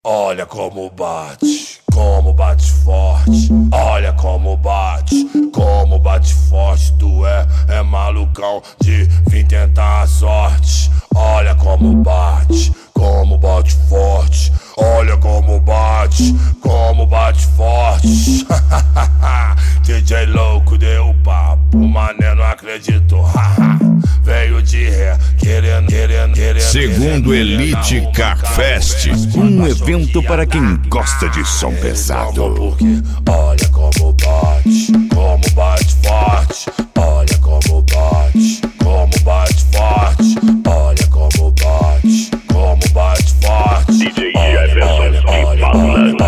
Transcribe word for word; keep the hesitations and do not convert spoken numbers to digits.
Olha como bate, como bate forte. Olha como bate, como bate forte. Tu é, é malucão de vir tentar a sorte. Olha como bate, como bate forte. Olha como bate, como bate forte. D J louco deu papo, mané não acreditou. Veio de ré, querendo, querendo, querendo. Segundo Elite Car Fest, um evento para quem gosta de som pesado. Porque olha como bate, como bate forte. Olha como bate, como bate forte. Olha como bate, como bate forte. D J Jefferson, olha, olha, olha.